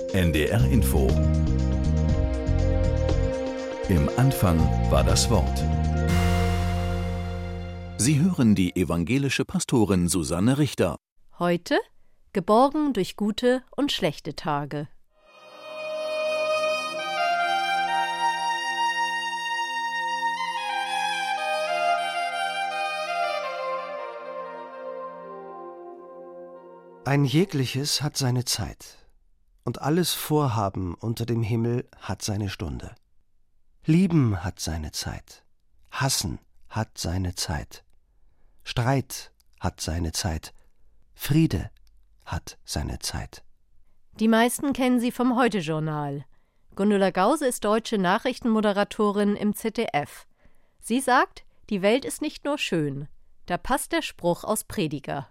NDR Info. Im Anfang war das Wort. Sie hören die evangelische Pastorin Susanne Richter. Heute geborgen durch gute und schlechte Tage. Ein jegliches hat seine Zeit, und alles Vorhaben unter dem Himmel hat seine Stunde. Lieben hat seine Zeit, hassen hat seine Zeit, Streit hat seine Zeit, Friede hat seine Zeit. Die meisten kennen sie vom Heute-Journal. Gundula Gause ist deutsche Nachrichtenmoderatorin im ZDF. Sie sagt, die Welt ist nicht nur schön. Da passt der Spruch aus Prediger.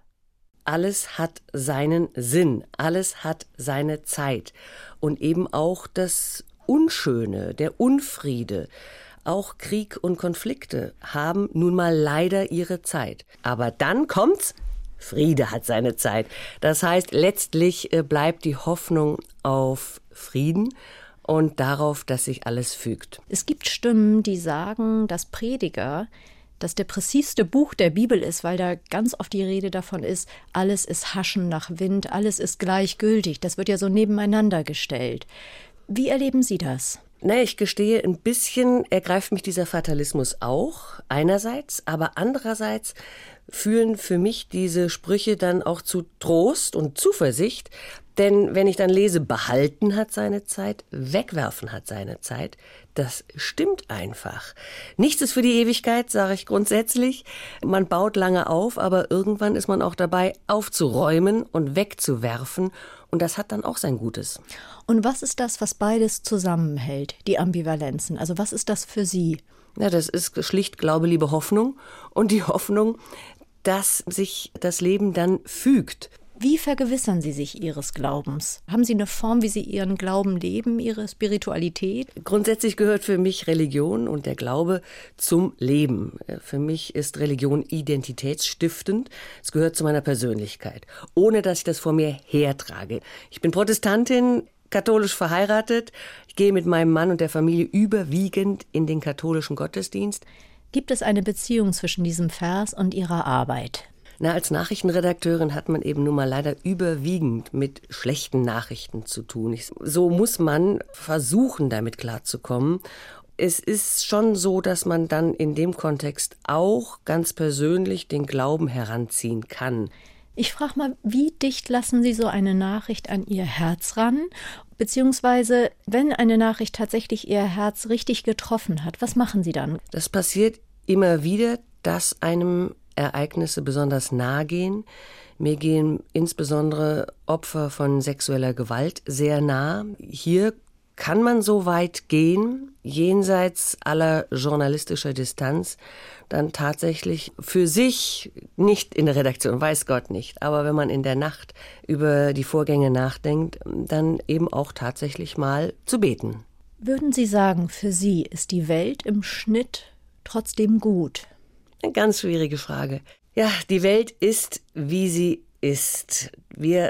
Alles hat seinen Sinn, alles hat seine Zeit. Und eben auch das Unschöne, der Unfriede, auch Krieg und Konflikte haben nun mal leider ihre Zeit. Aber dann kommt's, Friede hat seine Zeit. Das heißt, letztlich bleibt die Hoffnung auf Frieden und darauf, dass sich alles fügt. Es gibt Stimmen, die sagen, dass Prediger das depressivste Buch der Bibel ist, weil da ganz oft die Rede davon ist, alles ist Haschen nach Wind, alles ist gleichgültig. Das wird ja so nebeneinander gestellt. Wie erleben Sie das? Ich gestehe, ein bisschen ergreift mich dieser Fatalismus auch, einerseits, aber andererseits führen für mich diese Sprüche dann auch zu Trost und Zuversicht, denn wenn ich dann lese, behalten hat seine Zeit, wegwerfen hat seine Zeit, das stimmt einfach. Nichts ist für die Ewigkeit, sage ich grundsätzlich. Man baut lange auf, aber irgendwann ist man auch dabei, aufzuräumen und wegzuwerfen. Und das hat dann auch sein Gutes. Und was ist das, was beides zusammenhält, die Ambivalenzen? Also was ist das für Sie? Ja, das ist schlicht Glaube, Liebe, Hoffnung. Und die Hoffnung, dass sich das Leben dann fügt. Wie vergewissern Sie sich Ihres Glaubens? Haben Sie eine Form, wie Sie Ihren Glauben leben, Ihre Spiritualität? Grundsätzlich gehört für mich Religion und der Glaube zum Leben. Für mich ist Religion identitätsstiftend. Es gehört zu meiner Persönlichkeit, ohne dass ich das vor mir hertrage. Ich bin Protestantin, katholisch verheiratet. Ich gehe mit meinem Mann und der Familie überwiegend in den katholischen Gottesdienst. Gibt es eine Beziehung zwischen diesem Vers und Ihrer Arbeit? Als Nachrichtenredakteurin hat man eben nun mal leider überwiegend mit schlechten Nachrichten zu tun. So muss man versuchen, damit klarzukommen. Es ist schon so, dass man dann in dem Kontext auch ganz persönlich den Glauben heranziehen kann. Ich frage mal, wie dicht lassen Sie so eine Nachricht an Ihr Herz ran? Beziehungsweise, wenn eine Nachricht tatsächlich Ihr Herz richtig getroffen hat, was machen Sie dann? Das passiert immer wieder, dass einem Ereignisse besonders nahe gehen. Mir gehen insbesondere Opfer von sexueller Gewalt sehr nah. Hier kann man so weit gehen, jenseits aller journalistischer Distanz, dann tatsächlich für sich, nicht in der Redaktion, weiß Gott nicht, aber wenn man in der Nacht über die Vorgänge nachdenkt, dann eben auch tatsächlich mal zu beten. Würden Sie sagen, für Sie ist die Welt im Schnitt trotzdem gut? Eine ganz schwierige Frage. Ja, die Welt ist, wie sie ist. Wir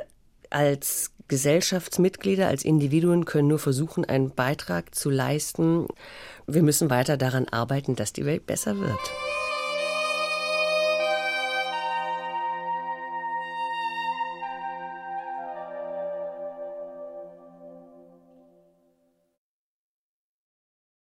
als Gesellschaftsmitglieder, als Individuen können nur versuchen, einen Beitrag zu leisten. Wir müssen weiter daran arbeiten, dass die Welt besser wird.